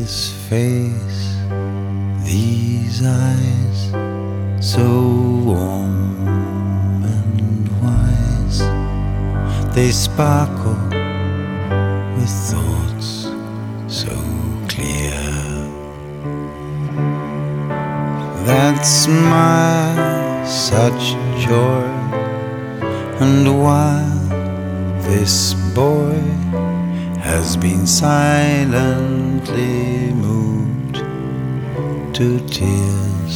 This face, these eyes, so warm and wise, they sparkle with thoughts so clear. That smile, such joy, and while this boy has been silently moved to tears,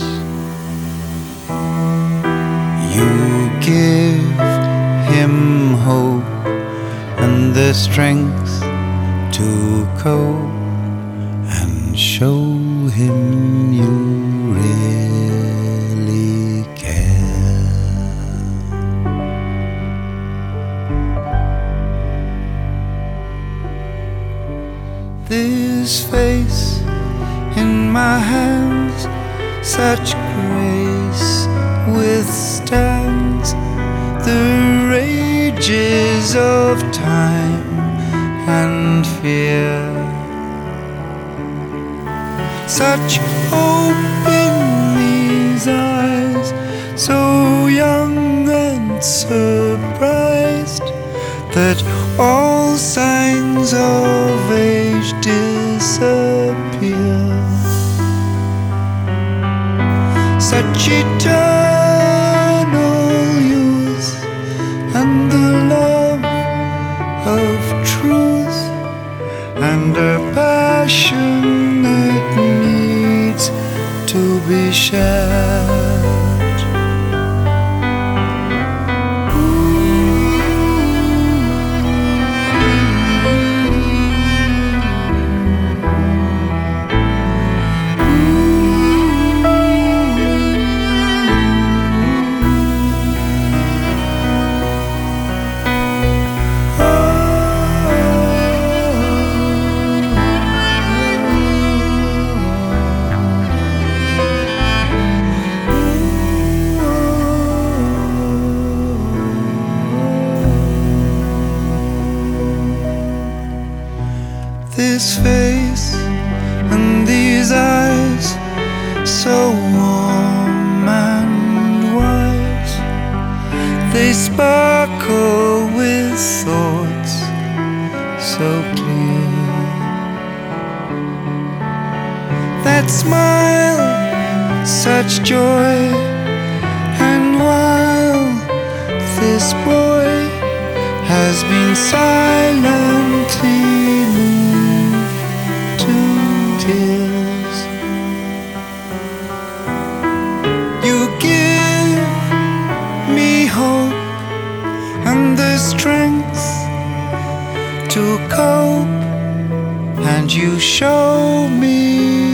you give him hope and the strength to cope, and show him you really care. This face in my hands, such grace withstands the rages of time and fear. Such hope in these eyes, so young and surprised, that all signs of age disappear. Such eternal youth and the love of truth, and a passion that needs to be shared. This face and these eyes, so warm and wise, they sparkle with thoughts so clear. That smile, such joy, and while this boy has been silently tears, you give me hope and the strength to cope, and you show me